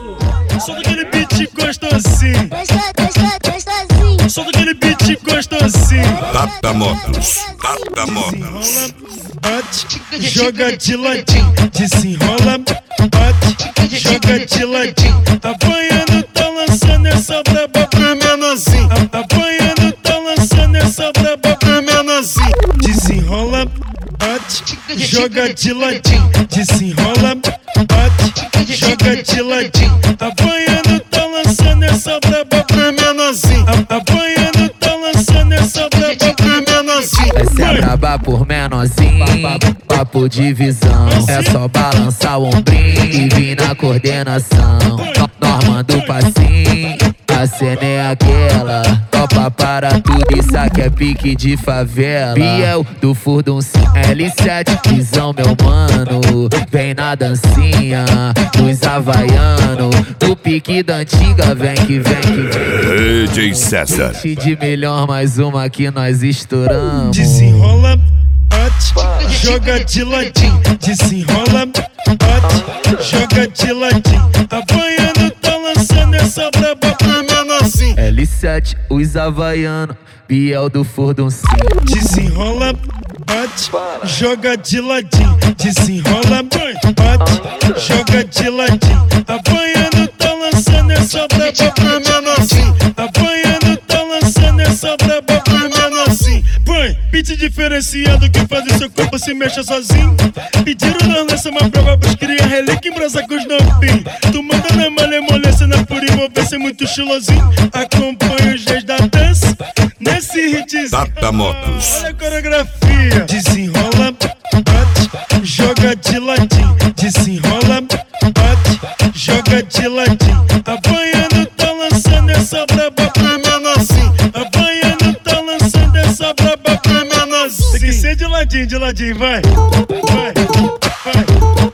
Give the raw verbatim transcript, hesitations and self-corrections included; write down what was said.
Solta aquele beat gostosinho. Solta aquele beat gostosinho. Tata Motos, Tata Motos. Bate, joga de ladinho, desenrola, bate, joga de ladinho. Apanhando, tá lançando essa braba pro menorzinho. Apanhando, tá lançando essa braba pro menorzinho. Desenrola, bate, joga de ladinho, desenrola, bate, joga de ladinho. Apanhando, tá lançando essa braba pro menorzinho. Apanhando, tá lançando essa braba pro menorzinho. Essa é braba por menorzinho, papo de visão. É só balançar o ombrinho e vir na coordenação. Normando o passinho, a cena é aquela. Topa para tudo, isso aqui é pique de favela. Biel do Furdun L sete, visão meu mano. Vem na dancinha, dos havaiano. Do pique da antiga, vem que vem que vem. D J César. De melhor, mais uma que nós estouramos. Desenrola, bate, joga de ladinho. Desenrola, bate, joga de ladinho. Apanhando, tá lançando essa braba pro menorzinho. L sete, os havaiano, Biel do Furdun. Desenrola, bate, joga de ladinho. Desenrola, bate, joga de ladinho. Apanhando, tá lançando essa braba pro menorzinho. Apanhando, tá lançando essa braba pro menorzinho. Põe, beat diferenciado que faz o seu corpo se mexa sozinho. Pediram nós lança uma prova pros cria relíquia em brasa com os novinhos. Tu manda na malemolência, na pura envolvência, muito estilosinho. Acompanha os dias da dança nesse hitzinho. Tata Motos. Olha a coreografia. Desenrola, bate, joga de ladinho. Desenrola, bate, joga de ladinho. Apanhando, tá lançando essa braba pro menorzinho. Apanhando, tá lançando essa braba pro menorzinho. Tem que ser de ladinho, de ladinho, vai. Vai, vai.